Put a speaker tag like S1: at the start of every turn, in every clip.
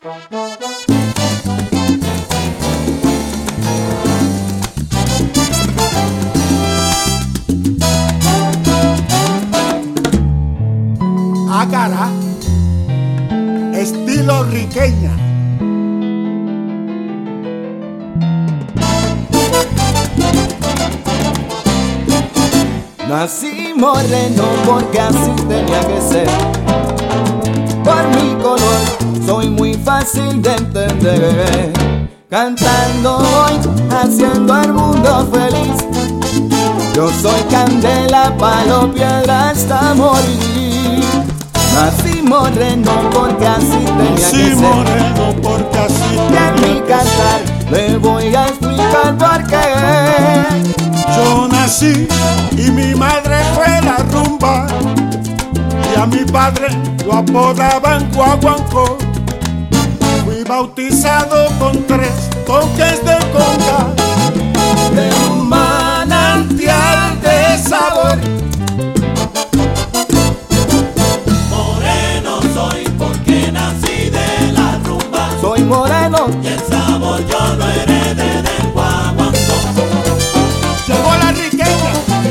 S1: Ácara, estilo riqueña.
S2: Nací moreno porque así tenía que ser. Por mi color soy muy fácil de entender. Cantando voy, haciendo al mundo feliz. Yo soy candela, palo, piedra hasta morir. Nací moreno porque así tenía que ser.
S1: Moreno porque así
S2: Y en mi cantar le voy a explicar por qué.
S1: yo nací y mi madre fue la rumba y a mi padre lo apodaban Guaguancó. Fui bautizado con 3 toques de conga de un manantial de sabor.
S3: Moreno soy porque nací de la rumba.
S2: Soy moreno
S3: Y el sabor yo lo heredé del guaguancó.
S1: Llegó la riqueña.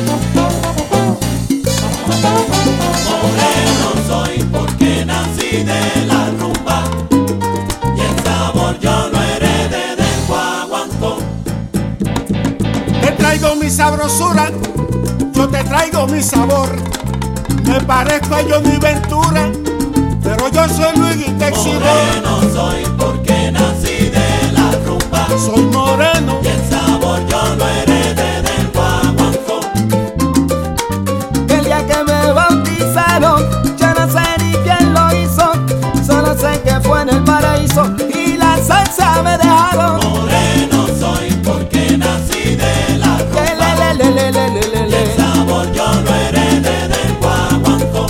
S3: Moreno soy porque nací de la rumba. Y el sabor yo lo heredé del guaguancó.
S1: Te traigo mi sabrosura, yo te traigo mi sabor. Me parezco a Johnny Ventura, pero yo soy Luis Texidor.
S3: Moreno soy porque nací de la rumba.
S1: Soy moreno
S3: Y el sabor yo lo heredé del guaguancó.
S2: el día que me bautizaron. Yo no sé ni quién lo hizo, solo sé que fue en el paraíso y la salsa me dejaron.
S3: Moreno soy porque nací de la rumba. Y el sabor yo lo heredé del guaguancó.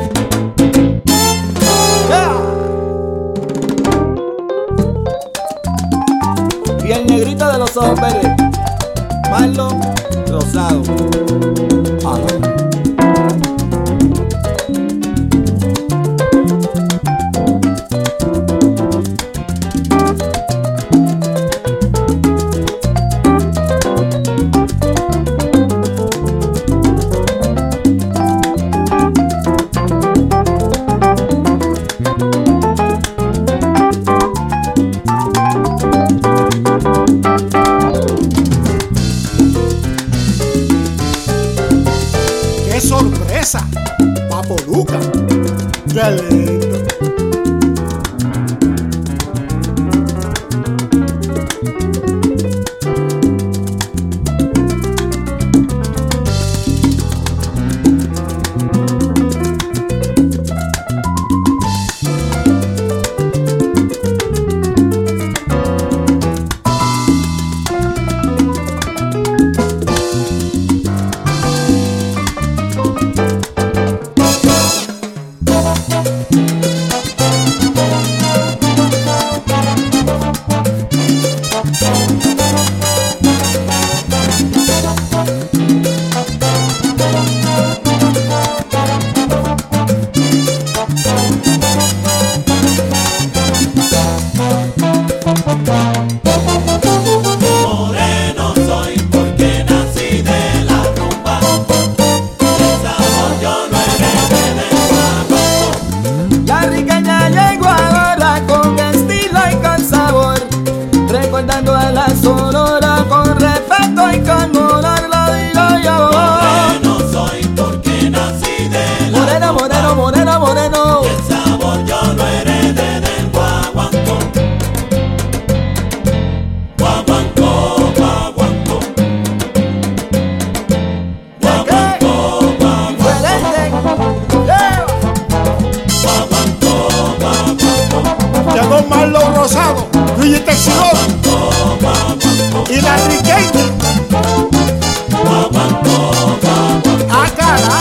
S2: Y el negrito de los ojos verdes, Marlon Rosado. Ajá.
S1: ¡qué sorpresa! Papoluca, qué lindo.
S3: Moreno soy porque nací de la rumba. Y el sabor yo lo heredé del guaguancó.
S2: La riqueña llegó ahora con estilo y con sabor, recordando a la Sonora con respeto y con honor, lo digo yo.
S3: Moreno soy porque nací de la
S2: Moreno, moreno, moreno, moreno.
S3: Y el sabor yo lo heredé del guaguancó. Guaguancó, guaguancó. Guaguancó, guaguancó.
S2: Diferente. Yeah.
S3: Guaguancó, guaguancó.
S1: Llegó Marlon Rosado, Luis Texidor y la riqueña.
S3: Guaguancó, guaguancó.
S1: Ácara,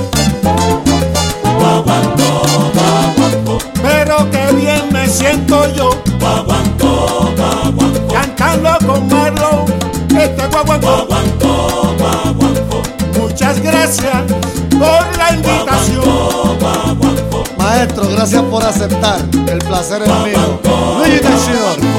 S3: Guaguancó, guaguancó.
S1: pero qué bien me siento yo
S3: Guaguancó, guaguancó.
S1: cantando con Marlon este guaguancó.
S3: Guaguancó, guaguancó.
S1: Muchas gracias por la invitación.
S3: Guaguancó, guaguancó.
S1: Maestro.
S4: maestro, gracias por aceptar. El placer es mío. Luigi Teixidor.